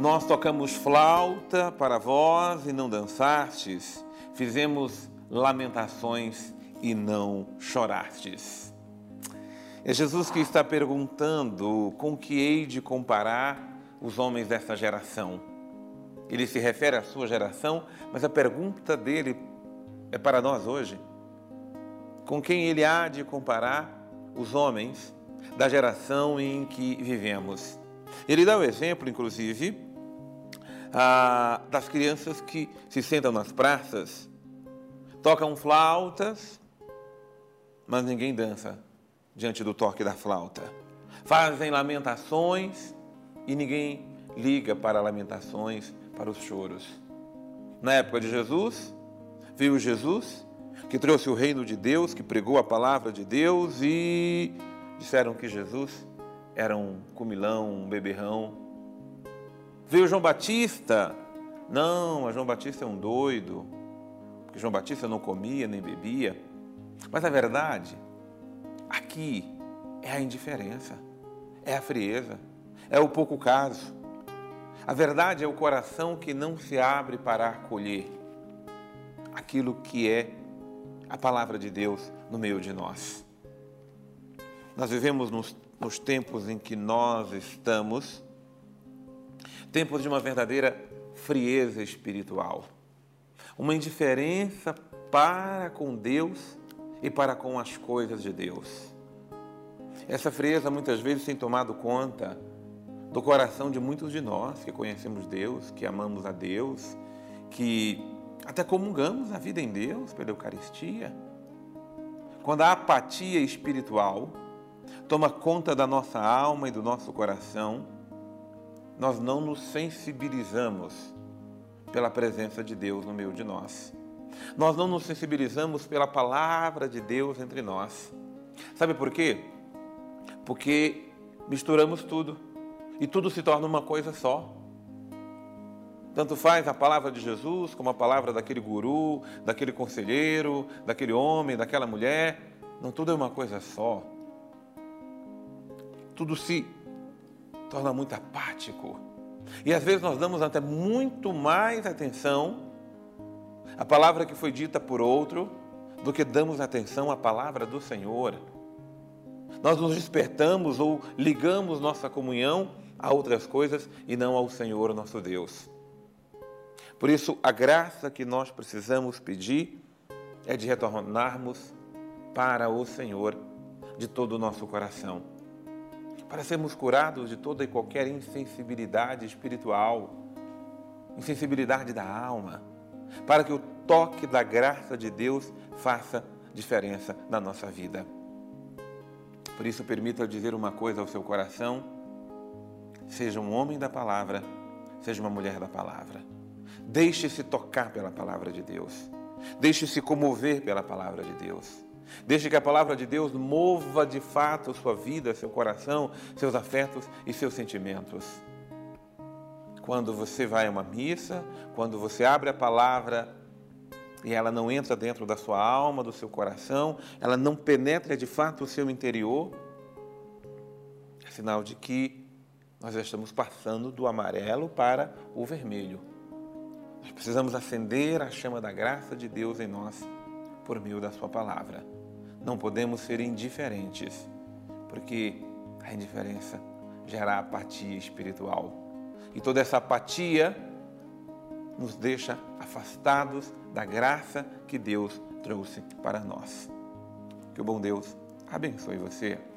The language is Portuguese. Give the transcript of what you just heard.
Nós tocamos flauta para vós e não dançastes, fizemos lamentações e não chorastes. É Jesus que está perguntando com que hei de comparar os homens dessa geração. Ele se refere à sua geração, mas a pergunta dele é para nós hoje. Com quem ele há de comparar os homens da geração em que vivemos? Ele dá o exemplo, inclusive, das crianças que se sentam nas praças, tocam flautas, mas ninguém dança diante do toque da flauta. Fazem lamentações e ninguém liga para lamentações, para os choros. Na época de Jesus, veio Jesus, que trouxe o reino de Deus, que pregou a palavra de Deus e disseram que Jesus era um comilão, um beberrão. Veio João Batista, não, João Batista é um doido, porque João Batista não comia nem bebia. Mas a verdade, aqui, é a indiferença, é a frieza, é o pouco caso. A verdade é o coração que não se abre para acolher aquilo que é a palavra de Deus no meio de nós. Nós vivemos nos tempos em que nós estamos, tempos de uma verdadeira frieza espiritual, uma indiferença para com Deus e para com as coisas de Deus. Essa frieza muitas vezes tem tomado conta do coração de muitos de nós que conhecemos Deus, que amamos a Deus, que até comungamos a vida em Deus pela Eucaristia. Quando a apatia espiritual toma conta da nossa alma e do nosso coração, nós não nos sensibilizamos pela presença de Deus no meio de nós. Nós não nos sensibilizamos pela palavra de Deus entre nós. Sabe por quê? Porque misturamos tudo e tudo se torna uma coisa só. Tanto faz a palavra de Jesus como a palavra daquele guru, daquele conselheiro, daquele homem, daquela mulher. Não, tudo é uma coisa só. Tudo se torna muito apático. E às vezes nós damos até muito mais atenção à palavra que foi dita por outro do que damos atenção à palavra do Senhor. Nós nos despertamos ou ligamos nossa comunhão a outras coisas e não ao Senhor nosso Deus. Por isso, a graça que nós precisamos pedir é de retornarmos para o Senhor de todo o nosso coração, para sermos curados de toda e qualquer insensibilidade espiritual, insensibilidade da alma, para que o toque da graça de Deus faça diferença na nossa vida. Por isso, permita eu dizer uma coisa ao seu coração: seja um homem da palavra, seja uma mulher da palavra. Deixe-se tocar pela palavra de Deus. Deixe-se comover pela palavra de Deus. Deixe que a palavra de Deus mova de fato sua vida, seu coração, seus afetos e seus sentimentos. Quando você vai a uma missa, quando você abre a palavra e ela não entra dentro da sua alma, do seu coração, ela não penetra de fato o seu interior, é sinal de que nós já estamos passando do amarelo para o vermelho. Nós precisamos acender a chama da graça de Deus em nós por meio da sua palavra. Não podemos ser indiferentes, porque a indiferença gera apatia espiritual. E toda essa apatia nos deixa afastados da graça que Deus trouxe para nós. Que o bom Deus abençoe você.